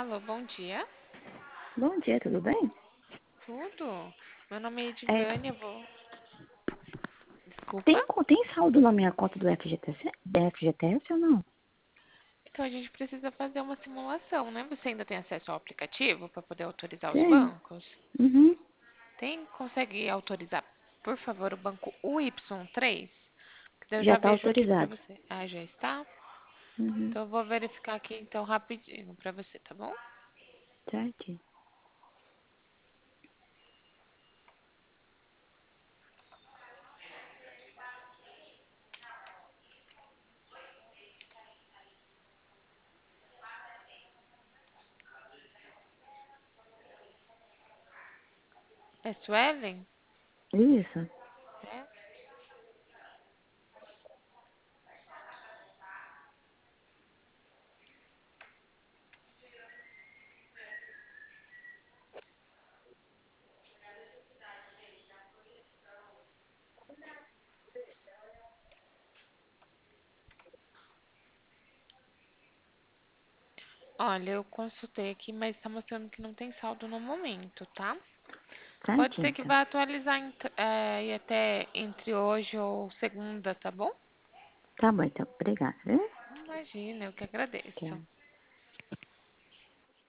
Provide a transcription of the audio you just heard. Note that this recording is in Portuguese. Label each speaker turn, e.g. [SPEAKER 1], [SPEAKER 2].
[SPEAKER 1] Alô, bom dia.
[SPEAKER 2] Bom dia, tudo bem?
[SPEAKER 1] Tudo? Meu nome é
[SPEAKER 2] É,
[SPEAKER 1] Edgânia, Desculpa.
[SPEAKER 2] tem saldo na minha conta do FGTS ou não?
[SPEAKER 1] Então a gente precisa fazer uma simulação, né? Você ainda tem acesso ao aplicativo para poder autorizar os
[SPEAKER 2] Tem.
[SPEAKER 1] bancos?
[SPEAKER 2] Uhum.
[SPEAKER 1] Consegue autorizar, por favor, o banco UY3? Que daí eu
[SPEAKER 2] Já
[SPEAKER 1] já
[SPEAKER 2] está
[SPEAKER 1] vejo aqui para
[SPEAKER 2] autorizado.
[SPEAKER 1] você. Ah, já está?
[SPEAKER 2] Uhum.
[SPEAKER 1] Então eu vou verificar aqui então rapidinho para você, tá bom?
[SPEAKER 2] Certo.
[SPEAKER 1] É Suelen?
[SPEAKER 2] Isso.
[SPEAKER 1] É? Olha, eu consultei aqui, mas está mostrando que não tem saldo no momento, tá? Pode
[SPEAKER 2] Certinho,
[SPEAKER 1] ser que
[SPEAKER 2] então.
[SPEAKER 1] vá atualizar e até entre hoje ou segunda, tá bom?
[SPEAKER 2] Tá bom, então. Obrigada, viu?
[SPEAKER 1] Imagina, eu que agradeço.
[SPEAKER 2] Tchau.